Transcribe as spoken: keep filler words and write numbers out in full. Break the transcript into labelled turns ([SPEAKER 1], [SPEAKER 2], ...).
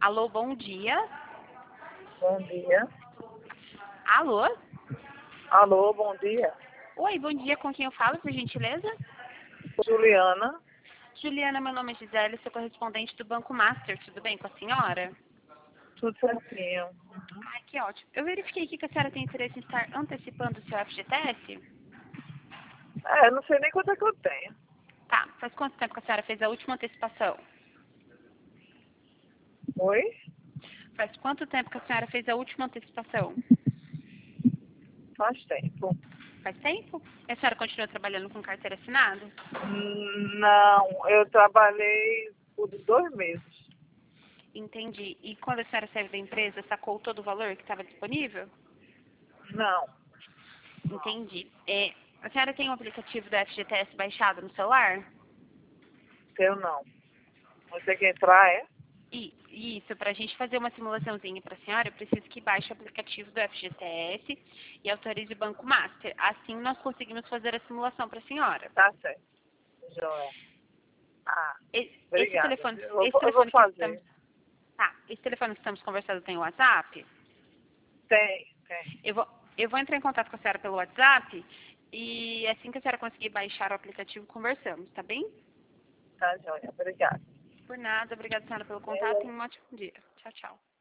[SPEAKER 1] Alô, bom dia.
[SPEAKER 2] Bom dia.
[SPEAKER 1] Alô?
[SPEAKER 2] Alô, bom dia.
[SPEAKER 1] Oi, bom dia. Com quem eu falo, por gentileza?
[SPEAKER 2] Juliana.
[SPEAKER 1] Juliana, meu nome é Gisele, sou correspondente do Banco Master. Tudo bem com a senhora?
[SPEAKER 2] Tudo certinho.
[SPEAKER 1] Ai, que ótimo. Eu verifiquei aqui que a senhora tem interesse em estar antecipando o seu F G T S?
[SPEAKER 2] É, não sei nem quanto é que eu tenho.
[SPEAKER 1] Tá. Faz quanto tempo que a senhora fez a última antecipação?
[SPEAKER 2] Oi?
[SPEAKER 1] Faz quanto tempo que a senhora fez a última antecipação?
[SPEAKER 2] Faz tempo.
[SPEAKER 1] Faz tempo? E a senhora continua trabalhando com carteira assinada?
[SPEAKER 2] Hum, Não, eu trabalhei por dois meses.
[SPEAKER 1] Entendi. E quando a senhora saiu da empresa, sacou todo o valor que estava disponível?
[SPEAKER 2] Não,
[SPEAKER 1] Entendi. É, a senhora tem o aplicativo do F G T S baixado no celular?
[SPEAKER 2] eu não. Você tem que entrar, é?
[SPEAKER 1] E isso, para a gente fazer uma simulaçãozinha para a senhora, eu preciso que baixe o aplicativo do F G T S e autorize o Banco Master. Assim nós conseguimos fazer a simulação para a senhora.
[SPEAKER 2] Tá certo. Joia. Ah,
[SPEAKER 1] E- Esse
[SPEAKER 2] obrigada.
[SPEAKER 1] telefone,
[SPEAKER 2] Eu
[SPEAKER 1] esse
[SPEAKER 2] vou, eu vou
[SPEAKER 1] telefone que estamos,
[SPEAKER 2] fazer.
[SPEAKER 1] tá, esse telefone que estamos conversando tem o WhatsApp?
[SPEAKER 2] Tem, tem.
[SPEAKER 1] Eu vou, eu vou entrar em contato com a senhora pelo WhatsApp e assim que a senhora conseguir baixar o aplicativo, conversamos, tá bem?
[SPEAKER 2] Tá, joia. Obrigada.
[SPEAKER 1] Por nada, obrigada, senhora, pelo contato e um ótimo dia. Tchau, tchau.